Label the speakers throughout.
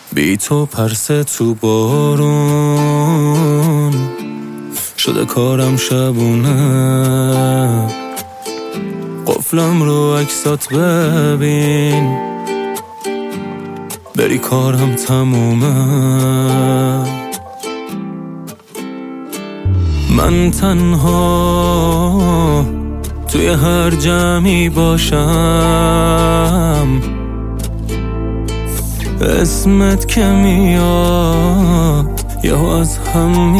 Speaker 1: بی تو پرسه تو بارون شده کارم شبونه، قفلم رو عکسات ببین بری کارم تمومه. من تنها توی هر جمعی باشم، اسمت که میاد یا از هم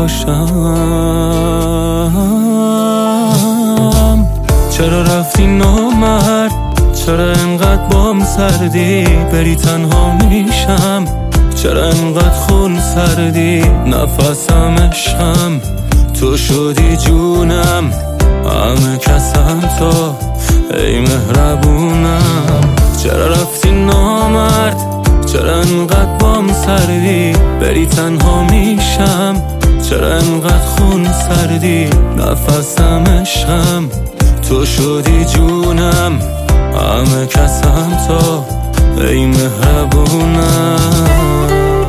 Speaker 1: میپاشم. چرا رفتی نامرد، چرا انقدر بام سردی، بری تنها میشم، چرا انقدر خون سردی، نفسم عشقم تو شدی جونم، همه کسم تو ای مهربونم. چرا رفتی نامرد، چرا انقدر بام سردی، بری تنها میشم، چرا انقدر خون سردی، نفسم عشقم تو شدی جونم، همه کسم تو ای مهربونم.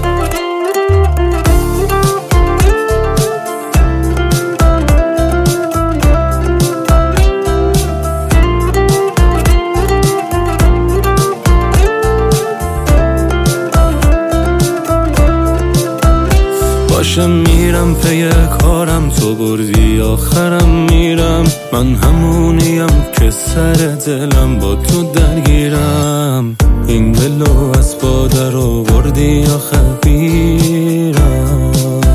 Speaker 1: باشه میرم پی کارم، تو بردی آخرم میرم، من همونیم که سر دلم با تو درگیرم، این دلو از پادر آوردی آخه بیرم.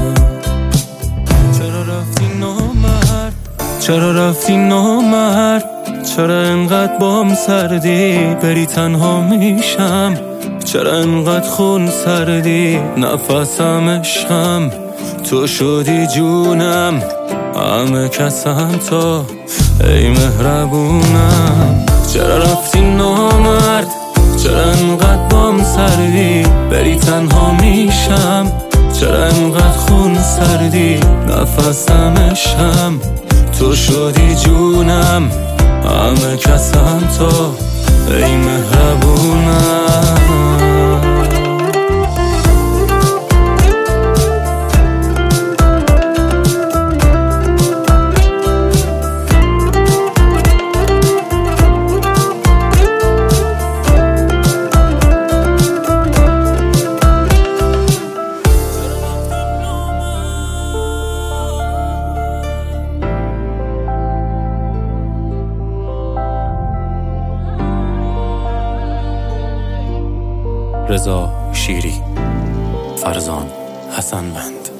Speaker 1: چرا رفتی نامرد، چرا رفتی نامرد، چرا انقدر بام سردی، بری تنها میشم، چرا انقدر خون سردی، نفسم عشقم تو شدی جونم، همه کسم تو ای مهربونم. چرا رفتی نامرد، چرا انقدر بام سردی، بری تنها میشم، چرا انقدر خون سردی، نفسم عشقم تو شدی جونم، همه کسم تو ای مهربونم. رضا شیری، فرزان حسنوند.